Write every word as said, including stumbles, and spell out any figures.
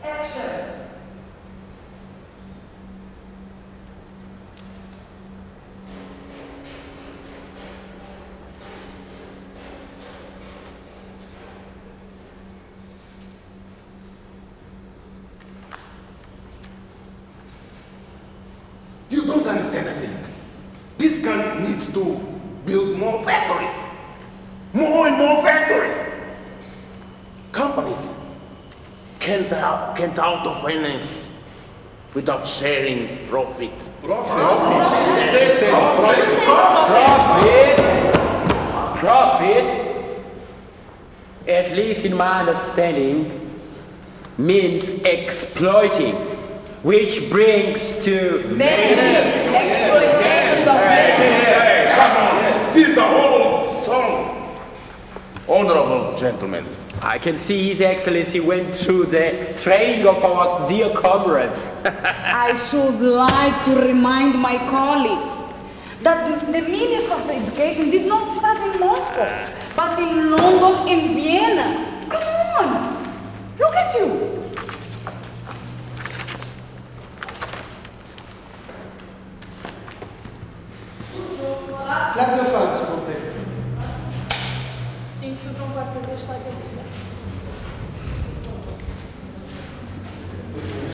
You don't understand, I think. This country needs to build more factories. More and more factories. Companies can't, out- can't out of finance without sharing profit. Profit? Profit, at least in my understanding, means exploiting, which brings to These are all strong, honorable gentlemen. I can see His Excellency went through the training of our dear comrades. I should like to remind my colleagues that the Minister of Education did not study in Moscow, but in London and Vienna. Come on, look at you. Clap your hands, s'il vous plaît. cinq secondes para três, quatro,